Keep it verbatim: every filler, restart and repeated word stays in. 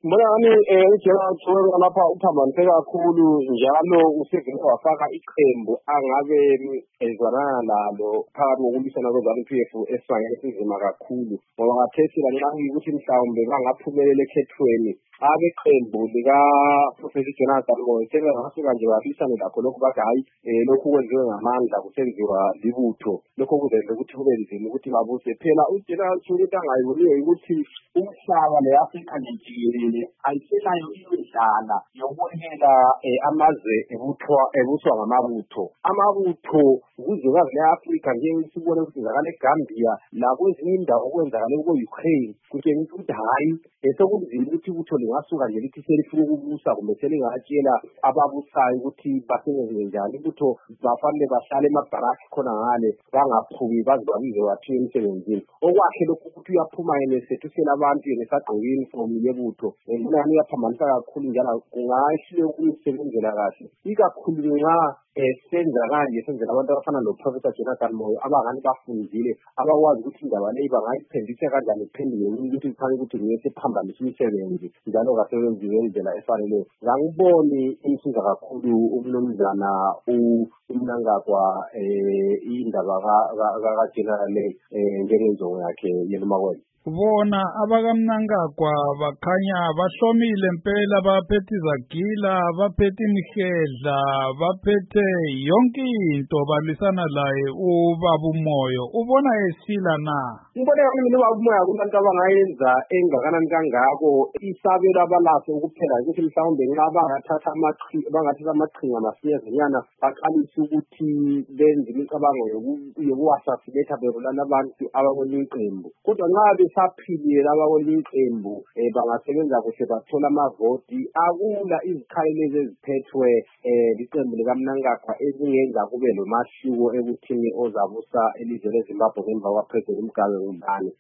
Mbona wami eh uJerald Thweka lapha uphambanise kakhulu njalo usevele wafaka iqembu angabe ezwana nalo phakathi kokulwisana kweZanu P F esifanye sizima kakhulu ngoba ngathethi kancane ukuthi mhlawumbe bangaphumelela ekhethweni abe qembu lika Professor Jonathan Moyo sebengasuka nje babisane lakho lokho bathi hayi eh lokhu kwenziwe ngamandla kusenziwa libutho lokho kuzenza ukuthi kube nzima ukuthi babuse phela uJerald Thweka angayiboniyo ukuthi umhlaba leAfrika nje ayisenayo indlela yokubonela amazwe ebuthwa ebuswa ngamabutho amabutho kuzwekazi leAfrika nje sibone ukuthi ngakale eGambia la kwezinye indawo okwenzakala ko-Ukraine kutshengisa ukuthi hayi esekunzima ukuthi utho lingasuka nje lithi selifuna ukubusa kumbe selingatshela ababusayo ukuthi basebenze njani ukuthi bafanele bahlale emabharaki khona ngale bangaphumi baze babize bathiwe emsebenzini okwakhe lokhu ukuthi uyaphuma yena esethu abantu yena esagqoke uniform yebutho ngibona yaphambanisa kakhulu njalo kungahle ukusebenzela kahle ikakhulu nxa esenza kanje senzela abantu abafana noProfessor Jonathan Moyo abangani bafundile abakwazi ukuthi indaba leyi bangayiphendisa kanjani iphenduke ukuthi kufanele ukuthi ngiyese phambanisa imisebenzi njalo kasebenzi ngendlela efaneleyo ngangiboni insiza kakhulu umnumzana uMnangagwa indaba kaGeneral njengenjongo yakhe yelumakwena bona abakamnangagwa bakhanya bahlomile impela baphethe izagila baphethe imihedla baphethe yonke into balwisana laye ubaba uMoyo ubona esila na ngibona ukuthi ubaba uMoyo kubantu abangayenza engakanani kangako isabelo abalaso ukuphela ukuthi mhlawumbe nxa bangathatha amaqhinga bangathatha amaqhinga masinyazanyana baqalise ukuthi benze imicabango yokuwasasinetha berulana abantu abakwelinye iqembu kodwa nxa saphile laba kwelinqembu eh bangasebenza kuhle bathola amavoti akula izikhali lezi eziphethwe eh liqembu likaMnangagwa ezingenza kube lo mahluko ekuthini ozabusa elizwe leZimbabwe ngemva kwaPresident Mugabe ngubani